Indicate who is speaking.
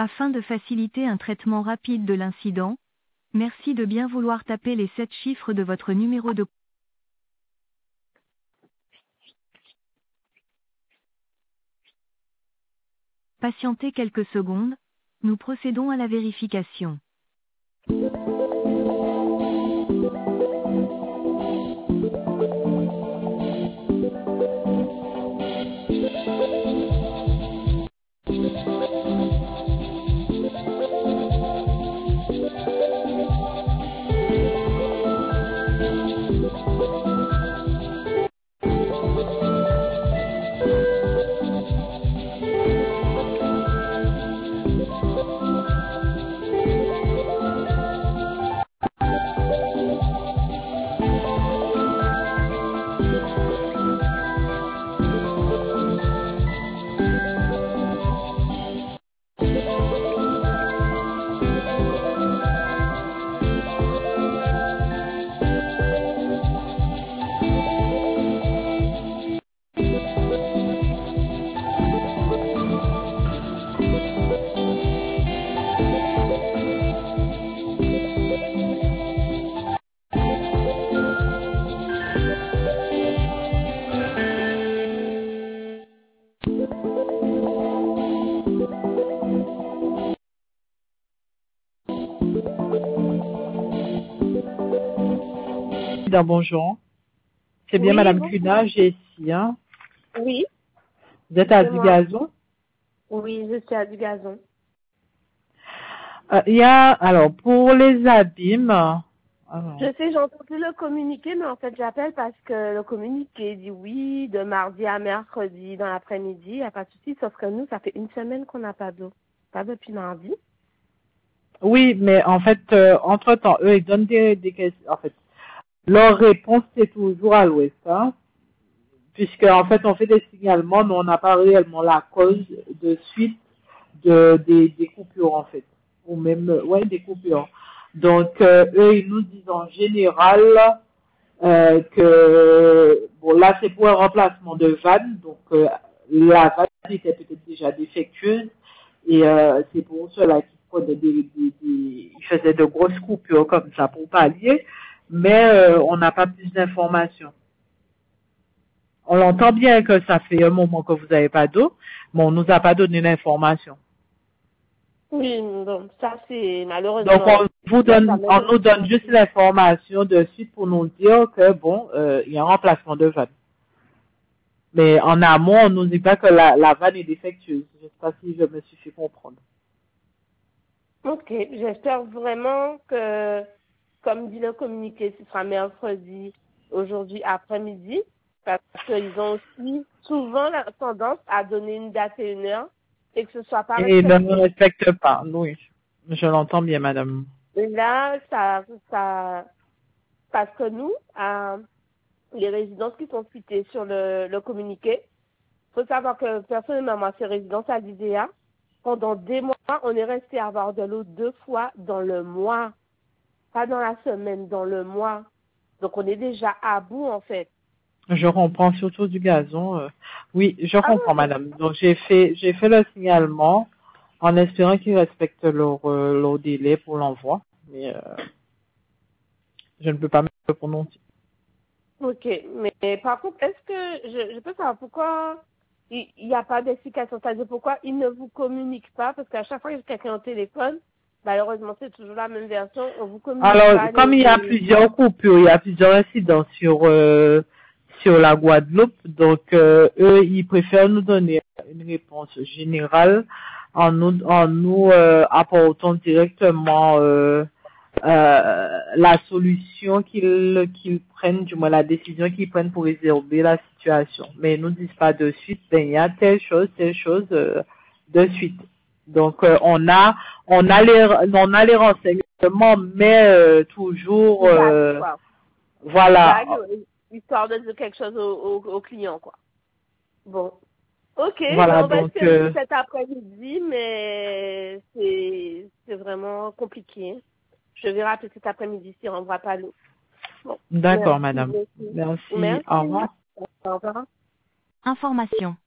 Speaker 1: Afin de faciliter un traitement rapide de l'incident, merci de bien vouloir taper les 7 chiffres de votre numéro de... Patientez quelques secondes, nous procédons à la vérification.
Speaker 2: Bonjour. C'est bien
Speaker 3: Oui,
Speaker 2: Madame
Speaker 3: bon.
Speaker 2: Cuna, j'ai ici, hein.
Speaker 3: Oui,
Speaker 2: Vous êtes à
Speaker 3: c'est moi.
Speaker 2: Dugazon.
Speaker 3: Oui, je suis à du gazon.
Speaker 2: Il y a, alors, pour les abîmes,
Speaker 3: Je sais, j'ai entendu le communiqué, mais en fait, j'appelle parce que le communiqué dit oui, de mardi à mercredi dans l'après-midi, il n'y a pas de souci, sauf que nous, ça fait une semaine qu'on n'a pas d'eau. Pas depuis mardi.
Speaker 2: oui, mais en fait, entre-temps, eux, ils donnent des questions, en fait, leur réponse, c'est toujours à l'ouest, hein, puisque, en fait, on fait des signalements, mais on n'a pas réellement la cause de suite des coupures, en fait, ou même, ouais, des coupures. Donc, eux, ils nous disent en général, que bon là c'est pour un remplacement de vanne, donc la vanne était peut-être déjà défectueuse et c'est pour cela qu'ils prenaient ils faisaient de grosses coupures comme ça pour pallier, mais on n'a pas plus d'informations. On l'entend bien que ça fait un moment que vous n'avez pas d'eau, mais on nous a pas donné l'information.
Speaker 3: Oui, bon, ça c'est
Speaker 2: Donc
Speaker 3: malheureusement.
Speaker 2: on nous donne juste l'information de suite pour nous dire que bon, il y a un remplacement de vanne. Mais en amont, on nous dit pas que la vanne est défectueuse. Je ne sais pas si je me suis fait comprendre.
Speaker 3: Ok, j'espère vraiment que, comme dit le communiqué, ce sera mercredi, aujourd'hui après-midi, parce qu'ils ont aussi souvent la tendance à donner une date et une heure et que ce soit pas
Speaker 2: Et ne me
Speaker 3: respecté.
Speaker 2: respecte pas. Oui, je l'entends bien, madame.
Speaker 3: Et là, parce que nous, les résidences qui sont citées sur le communiqué, il faut savoir que personnellement, moi, ces résidences à l'IDEA, pendant des mois, on est resté à avoir de l'eau 2 fois dans le mois. Pas dans la semaine, dans le mois. Donc, on est déjà à bout, en fait.
Speaker 2: Je comprends surtout du gazon. Oui, je
Speaker 3: Ah
Speaker 2: comprends,
Speaker 3: ouais.
Speaker 2: madame. Donc j'ai fait le signalement en espérant qu'ils respectent leur délai pour l'envoi. Mais je ne peux pas me prononcer.
Speaker 3: Ok. Mais par contre, est-ce que je peux savoir pourquoi il n'y a pas d'explication? C'est-à-dire pourquoi ils ne vous communiquent pas? Parce qu'à chaque fois que j'ai quelqu'un au téléphone, malheureusement, c'est toujours la même version. On vous communique
Speaker 2: Alors,
Speaker 3: pas
Speaker 2: comme il y a plusieurs coupures, il y a plusieurs incidents sur la Guadeloupe, donc eux, ils préfèrent nous donner une réponse générale en nous apportant directement la solution qu'ils prennent, du moins la décision qu'ils prennent pour résorber la situation. Mais ils nous disent pas de suite, ben il y a telle chose de suite. Donc on a les renseignements, mais toujours
Speaker 3: vague, quoi.
Speaker 2: voilà.
Speaker 3: Vague, histoire de dire quelque chose au client, quoi. Bon. Ok, ben
Speaker 2: Voilà,
Speaker 3: on va
Speaker 2: donc
Speaker 3: espérer cet après-midi, mais c'est vraiment compliqué. Je vais rappeler cet après-midi si on ne voit pas l'eau. Bon,
Speaker 2: d'accord,
Speaker 3: merci
Speaker 2: madame.
Speaker 3: beaucoup.
Speaker 2: Merci. Au
Speaker 3: Merci.
Speaker 2: revoir.
Speaker 3: Au revoir.
Speaker 1: Information.